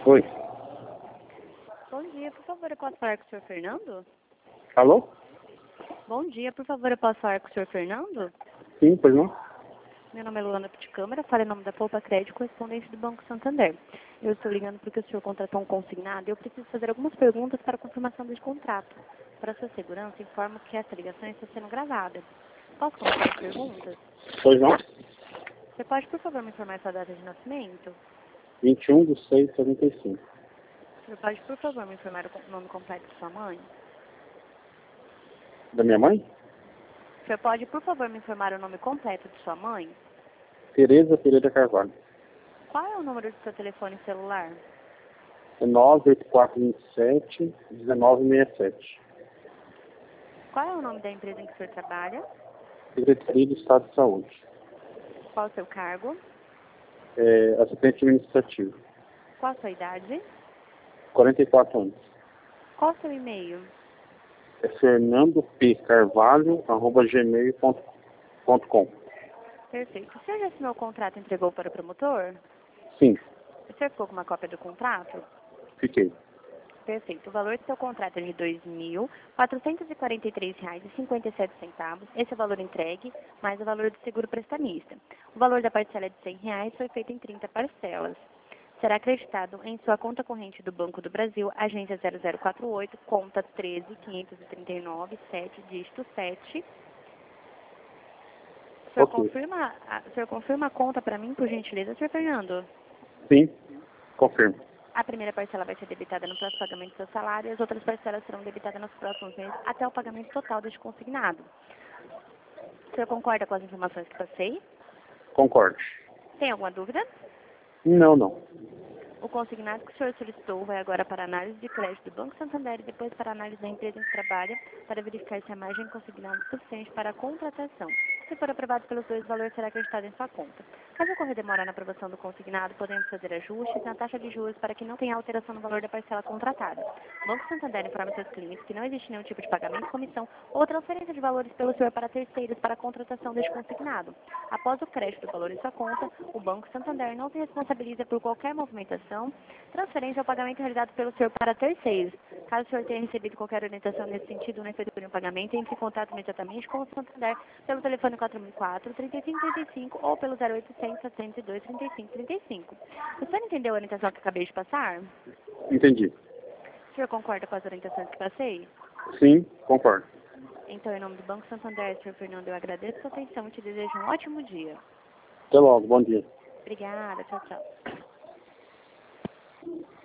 Oi. Bom dia, por favor, eu posso falar com o senhor Fernando? Alô? Bom dia, por favor, eu posso falar com o senhor Fernando? Sim, pois não? Meu nome é Luana Puticâmara, falo em nome da Poupa Crédito, correspondente do Banco Santander. Eu estou ligando porque o senhor contratou um consignado e eu preciso fazer algumas perguntas para confirmação desse contrato. Para sua segurança, informo que essa ligação está sendo gravada. Posso começar as perguntas? Pois não? Você pode, por favor, me informar sua data de nascimento? 21/6/75. O senhor pode, por favor, me informar o nome completo de sua mãe? Da minha mãe? O senhor pode, por favor, me informar o nome completo de sua mãe? Tereza Pereira Carvalho. Qual é o número do seu telefone celular? É 98427-1967. Qual é o nome da empresa em que o senhor trabalha? Secretaria do Estado de Saúde. Qual o seu cargo? Assistente administrativo. Qual a sua idade? 44 anos. Qual o seu e-mail? É fernandopcarvalho@gmail.com. Perfeito. O senhor já assinou o contrato e entregou para o promotor? Sim, O senhor ficou com uma cópia do contrato? fiquei. Perfeito. O valor do seu contrato é de R$ 2.443,57. Esse é o valor entregue, mais o valor do seguro prestamista. O valor da parcela de R$ 100 foi feito em 30 parcelas. Será acreditado em sua conta corrente do Banco do Brasil, agência 0048, conta 13.539, 7, dígito 7. O senhor, Ok. o senhor confirma a conta para mim, por gentileza, senhor Fernando? Sim, confirmo. A primeira parcela vai ser debitada no próximo pagamento do seu salário e as outras parcelas serão debitadas nos próximos meses até o pagamento total deste consignado. O senhor concorda com as informações que passei? Concordo. Tem alguma dúvida? Não. O consignado que o senhor solicitou vai agora para a análise de crédito do Banco Santander e depois para a análise da empresa em que trabalha para verificar se a margem consignada é suficiente para a contratação. Se for aprovado pelos dois, o valor será acreditado em sua conta. Caso ocorra demora na aprovação do consignado, podemos fazer ajustes na taxa de juros para que não tenha alteração no valor da parcela contratada. O Banco Santander informa seus clientes que não existe nenhum tipo de pagamento, comissão ou transferência de valores pelo senhor para terceiros para a contratação deste consignado. Após o crédito do valor em sua conta, o Banco Santander não se responsabiliza por qualquer movimentação, transferência ou pagamento realizado pelo senhor para terceiros. Caso o senhor tenha recebido qualquer orientação nesse sentido, não efetue um pagamento, entre em contato imediatamente com o Santander pelo telefone 4004-3535 ou pelo 0800-702-3535. O senhor entendeu a orientação que acabei de passar? Entendi. O senhor concorda com as orientações que passei? Sim, concordo. Então, em nome do Banco Santander, senhor Fernando, eu agradeço a sua atenção e te desejo um ótimo dia. Até logo, bom dia. Obrigada, tchau, tchau.